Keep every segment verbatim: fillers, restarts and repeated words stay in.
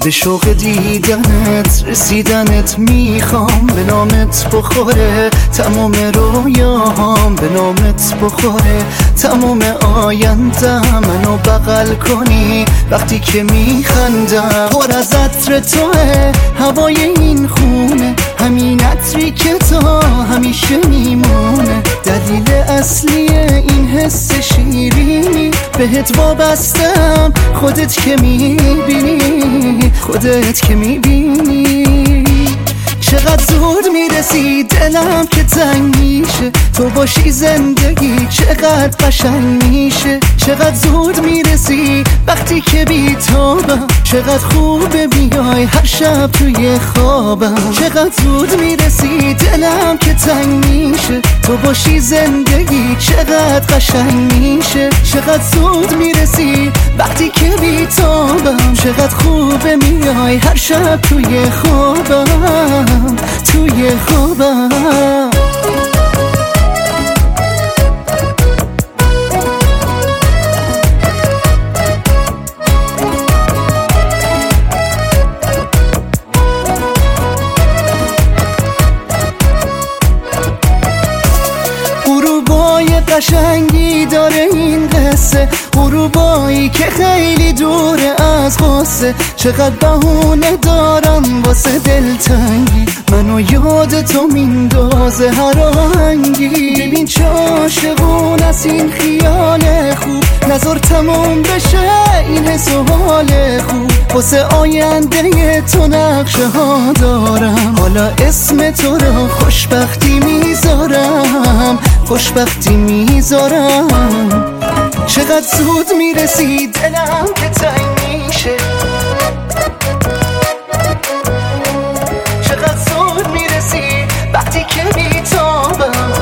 به شوق دیدنت رسیدنت میخوام، به نامت بخوره تمام رویاهام، به نامت بخوره تمام آیندم. منو بغل کنی وقتی که میخندم، پر از عطر توه هوای این خونه، همین عطری که تا همیشه میمونه. دلیل اصلی این حس شیرینی بهت وابستم، خودت که میبینی، خودت که میبینی. چقدر زود میرسی دلم که تنگ میشه، تو باشی زندگی چقدر قشنگ میشه. چقدر زود میرسی وقتی که بی تابم، چقدر خوبه بیای هر شب توی خوابم. چقدر زود میرسی دلم که تنگ میشه، تو باشی زندگی چقدر قشنگ میشه. چقدر زود میرسی وقتی که بی تابم، چقدر خوبه میای هر شب توی خوابم، توی خوابم. قشنگی داره این قصه، غروبایی که خیلی دوره از غصه. چقدر بهونه دارم واسه دلتنگی، منو یاد تو میندازه هر آهنگی. ببین چه عاشقون از این خیال خوب، نظر تموم بشه این حس و حال خوب. واسه آینده تو نقشه ها دارم، حالا اسم تو رو خوشبختی میذارم، خوشبختی میذارم. چقدر زود میرسی دلم که تنگ میشه، چقدر زود میرسی وقتی که بیتابم.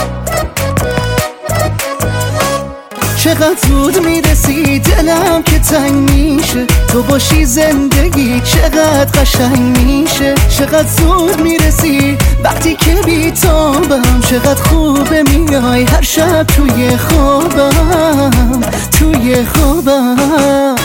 چقدر زود میرسی دلم که تنگ میشه، تو باشی زندگی چقدر قشنگ میشه. چقدر زود میرسی وقتی که بیتابم، چقدر خوبه میای هر شب توی خوابم، توی خوابم.